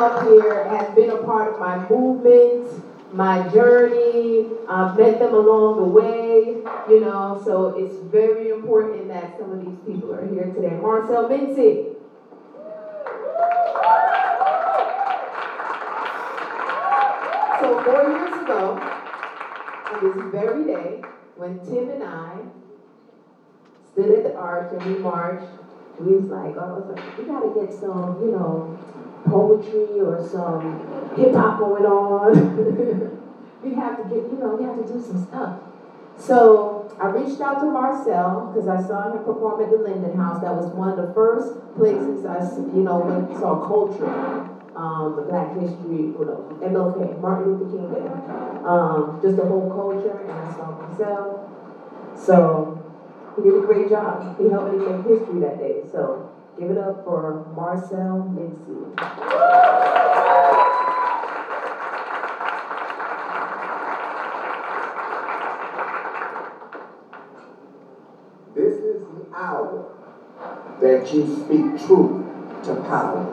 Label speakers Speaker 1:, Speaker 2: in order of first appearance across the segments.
Speaker 1: up here has been a part of my movement, my journey. I've met them along the way, so it's very important that some of these people are here today. Marcel Mincy. So 4 years ago, on this very day, when Tim and I stood at the arch and we marched, we was like, we gotta get some, poetry or some hip hop going on. we have to do some stuff. So I reached out to Marcel because I saw him perform at the Linden House. That was one of the first places I, went and saw culture, the Black History, MLK, Martin Luther King Day, just the whole culture, and I saw Marcel. So he did a great job. He helped me make history that day. So give it up for Marcel Mincy.
Speaker 2: This is the hour that you speak truth to power.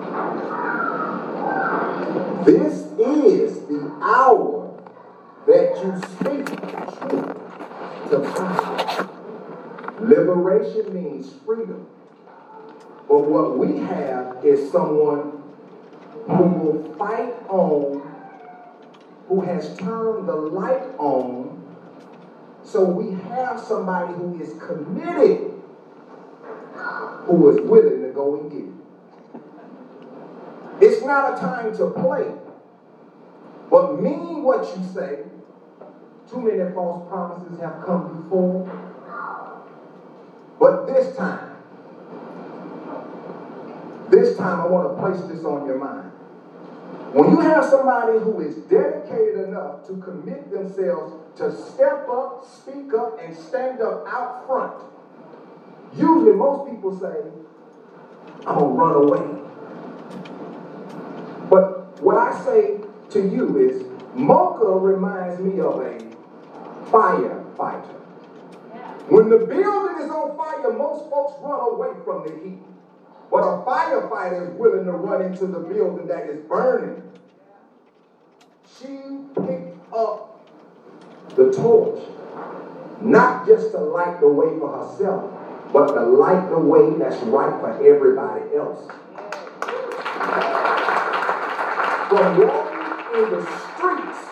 Speaker 2: This is the hour that you speak truth to power. Liberation means freedom. But what we have is someone who will fight on, who has turned the light on. So we have somebody who is committed, who is willing to go and get it. It's not a time to play, but mean what you say. Too many false promises have come before. But this time I want to place this on your mind. When you have somebody who is dedicated enough to commit themselves to step up, speak up, and stand up out front, usually most people say, I'm going to run away. But what I say to you is, Mocha reminds me of a firefighter. When the building is on fire, most folks run away from the heat. But a firefighter is willing to run into the building that is burning. She picked up the torch, not just to light the way for herself, but to light the way that's right for everybody else. From walking in the streets,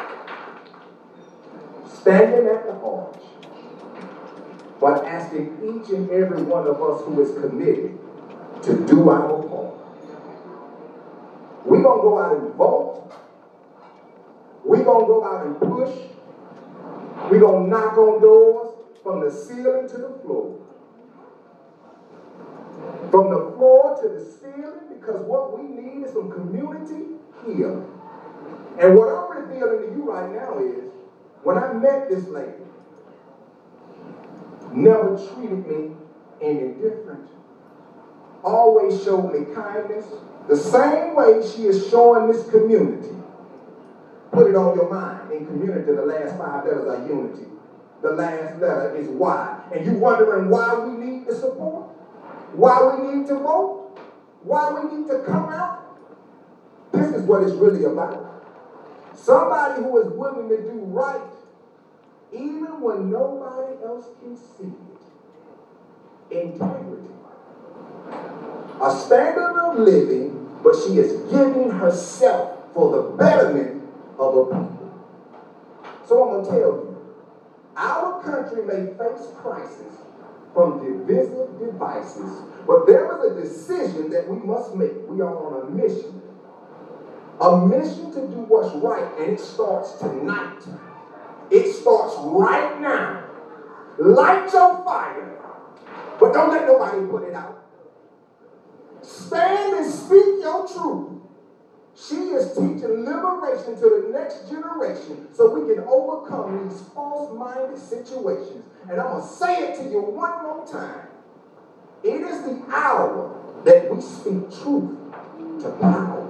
Speaker 2: standing at the arch, but asking each and every one of us who is committed to do our part. We're going to go out and vote. We're going to go out and push. We're going to knock on doors from the ceiling to the floor. From the floor to the ceiling, because what we need is some community here. And what I'm revealing to you right now is, when I met this lady, never treated me any different. Always showed me kindness, the same way she is showing this community. Put it on your mind. In community, the last 5 letters are unity. The last letter is Y. And you wondering why we need the support? Why we need to vote? Why we need to come out? This is what it's really about. Somebody who is willing to do right, even when nobody else can see it. Integrity. A standard of living, but she is giving herself for the betterment of a people. So I'm going to tell you, our country may face crisis from divisive devices, but there is a decision that we must make. We are on a mission. A mission to do what's right, and it starts tonight. It starts right now. Light your fire, but don't let nobody put it out. Stand and speak your truth. She is teaching liberation to the next generation so we can overcome these false-minded situations. And I'm going to say it to you one more time. It is the hour that we speak truth to power.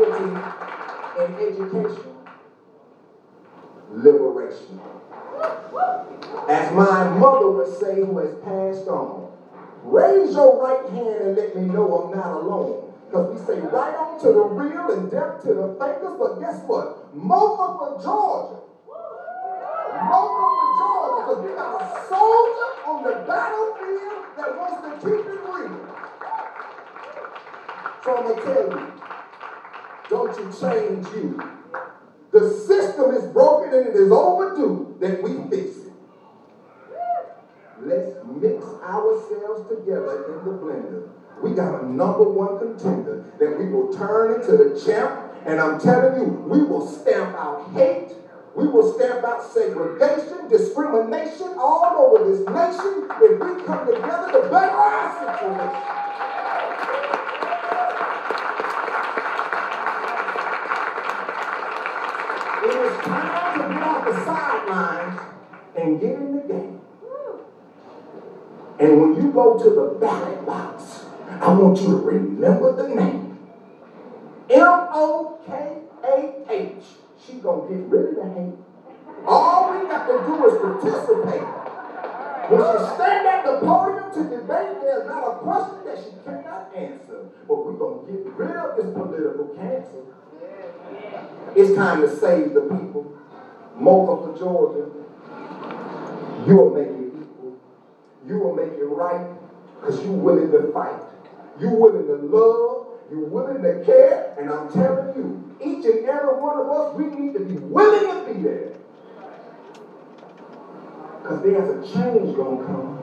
Speaker 2: Equity in education, liberation. As my mother would say, who has passed on, raise your right hand and let me know I'm not alone. Because we say right on to the real and deaf to the fakers, but guess what? Mocha, Georgia. Mocha, Georgia, because we got a soldier on the battlefield that wants to keep it real. So I'm going to tell you, don't you change you. The system is broken and it is overdue that we fix it. Let's mix ourselves together in the blender. We got a number one contender that we will turn into the champ. And I'm telling you, we will stamp out hate. We will stamp out segregation, discrimination all over this nation. If we come together to better our situation. It is time to get off the sidelines and get in the game. And when you go to the ballot box, I want you to remember the name. M-O-K-A-H. She's going to get rid of the hate. All we got to do is participate. When she stand at the podium to debate, there's not a question that she cannot answer. But we're going to get rid of this political cancer. It's time to save the people. Mocha for Georgia. You'll make it equal. You will make it right because you're willing to fight. You're willing to love. You're willing to care. And I'm telling you, each and every one of us, we need to be willing to be there. Because there's a change going to come.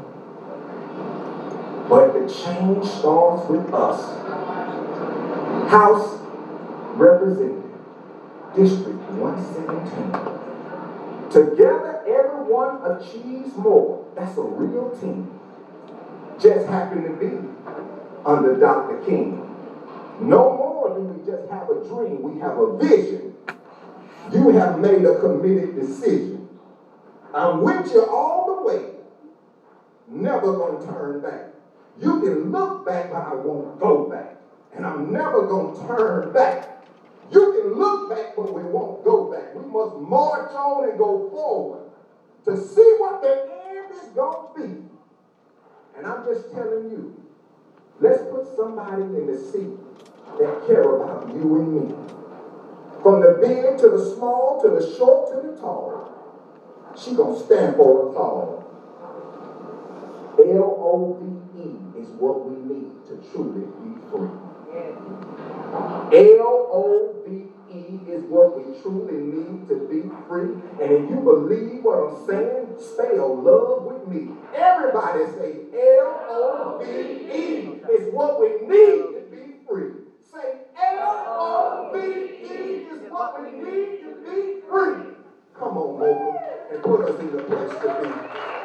Speaker 2: But the change starts with us. House Representative, District 117. Together, everyone achieves more. That's a real team. Just happened to be under Dr. King. No more do we just have a dream. We have a vision. You have made a committed decision. I'm with you all the way. Never going to turn back. You can look back, but I won't go back. And I'm never going to turn back. You can look back, but we won't go back. We must march on and go forward to see what the end is going to be. And I'm just telling you, let's put somebody in the seat that care about you and me. From the big to the small, to the short to the tall. She gonna stand for us all. L-O-V-E is what we need to truly be free. L-O-V-E is what we truly need to be free. And if you believe what I'm saying, spell love with me. Everybody say L-O-V-E is what we need to be free. Say L-O-V-E is what we need to be free. Come on, Mocha, and put us in the place to be.